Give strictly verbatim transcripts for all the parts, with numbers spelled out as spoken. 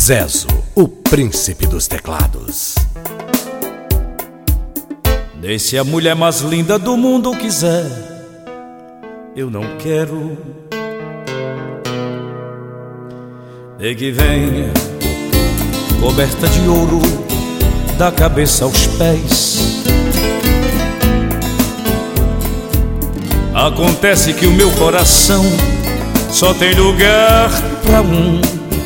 Zezo, o príncipe dos teclados. Nem se a mulher mais linda do mundo quiser, eu não quero. Nem que venha coberta de ouro da cabeça aos pés. Acontece que o meu coração só tem lugar pra um.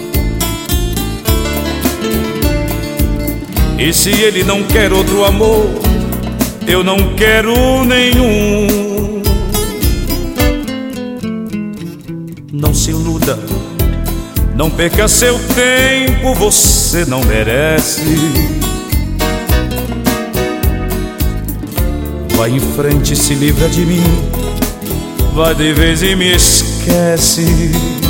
E se ele não quer outro amor, eu não quero nenhum. Não se iluda, não perca seu tempo, você não merece. Vai em frente, se livra de mim, vai de vez e me esquece.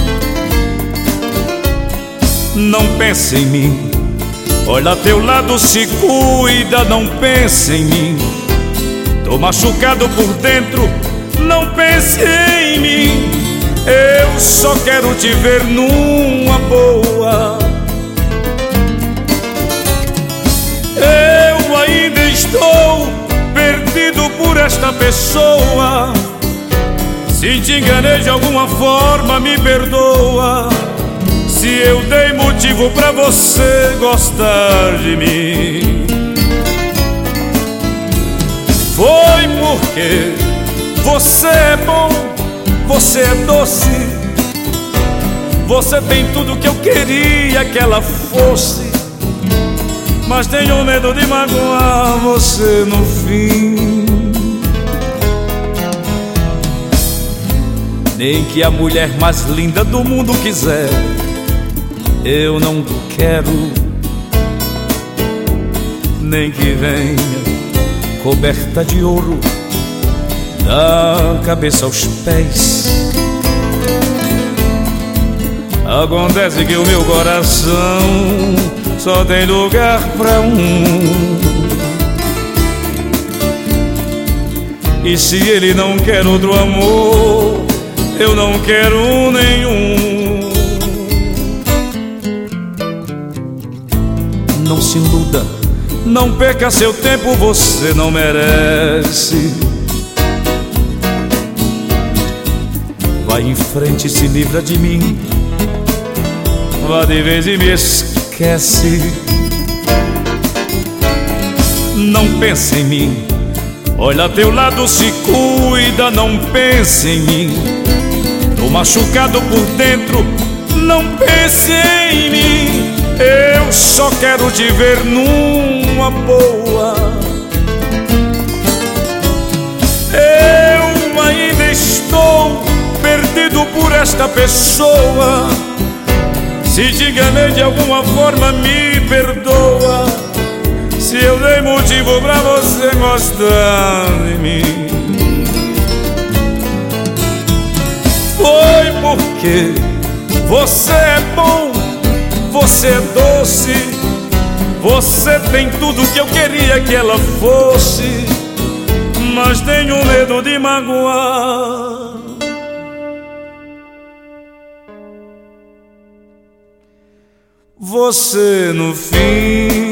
Não pense em mim, olha teu lado, se cuida, não pense em mim. Tô machucado por dentro, não pense em mim. Eu só quero te ver numa boa. Eu ainda estou perdido por esta pessoa. Se te enganei de alguma forma, me perdoa. Se eu dei motivo pra você gostar de mim, foi porque você é bom, você é doce, você tem tudo que eu queria que ela fosse. Mas tenho medo de magoar você no fim. Nem que a mulher mais linda do mundo quiser, eu não quero. Nem que venha coberta de ouro da cabeça aos pés. Acontece que o meu coração só tem lugar pra um. E se ele não quer outro amor, eu não quero nenhum. Não se iluda, não perca seu tempo, você não merece. Vai em frente, se livra de mim, vá de vez e me esquece. Não pense em mim, olha teu lado, se cuida, não pense em mim. Tô machucado por dentro, não pense em mim. Eu só quero te ver numa boa. Eu ainda estou perdido por esta pessoa. Se te enganei de alguma forma, me perdoa. Se eu dei motivo pra você gostar de mim, foi porque você é bom, você é doce, você tem tudo que eu queria que ela fosse. Mas tenho medo de magoar você no fim.